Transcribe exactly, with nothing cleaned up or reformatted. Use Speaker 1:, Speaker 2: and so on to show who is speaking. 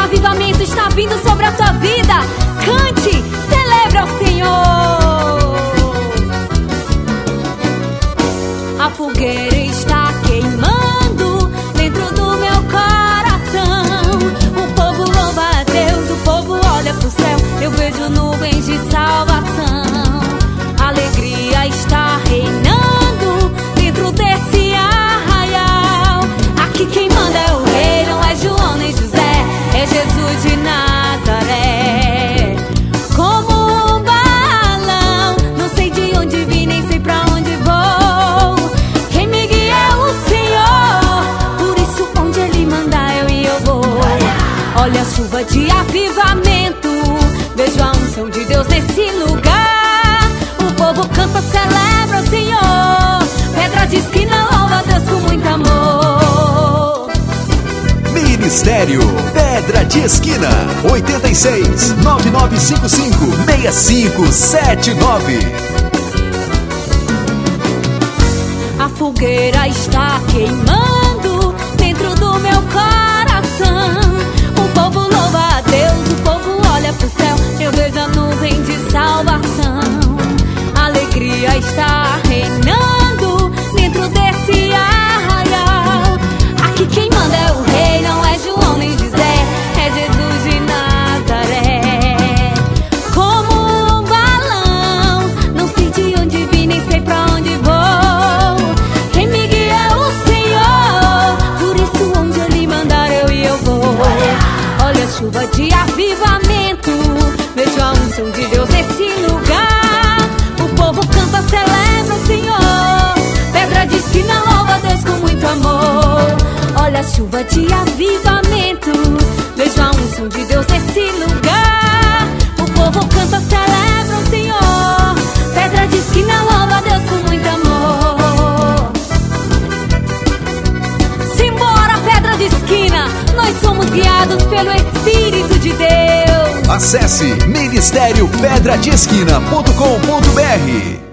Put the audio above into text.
Speaker 1: avivamento está vindo sobre a tua vida. Cante, celebre ao Senhor. A fogueira está queimando dentro do meu coração. O povo louva a Deus, o povo olha pro céu. Eu vejo nuvens de salvação. A alegria está reinando dentro desse arraial. Aqui quem manda é o rei, não é João nem José, é Jesus de Nazaré. Como um balão, não sei de onde vim, nem sei pra onde vou. Quem me guia é o Senhor, por isso onde Ele mandar eu e eu vou. Olha a chuva de avivamento, vejo a unção de Deus nesse lugar. O povo canta, celebra o Senhor. Pedra de esquina louva a Deus com muito amor.
Speaker 2: Ministério Pedra de Esquina, oito seis, nove nove cinco cinco, seis cinco sete nove.
Speaker 1: A fogueira está queimando dentro do meu coração. O povo louva a Deus, o povo olha pro céu. Eu vejo a nuvem de salvação. A alegria está reinando dentro desse arraial. Aqui quem manda é o rei, não é João nem José, é Jesus de Nazaré. Como um balão, não sei de onde vim, nem sei pra onde vou. Quem me guia é o Senhor, por isso onde Ele mandar eu e eu vou. Olha a chuva de avivamento, vejo a unção de Deus nesse lugar. O povo canta, celebra o Senhor. Pedra de esquina louva a Deus com muito amor. Olha a chuva de avivamento, vejo a unção de Deus nesse lugar. O povo canta, celebra o Senhor. Pedra de esquina louva a Deus com muito amor. Simbora, pedra de esquina, nós somos guiados pelo Espírito de Deus.
Speaker 2: Acesse ministério pedra de esquina ponto com ponto br.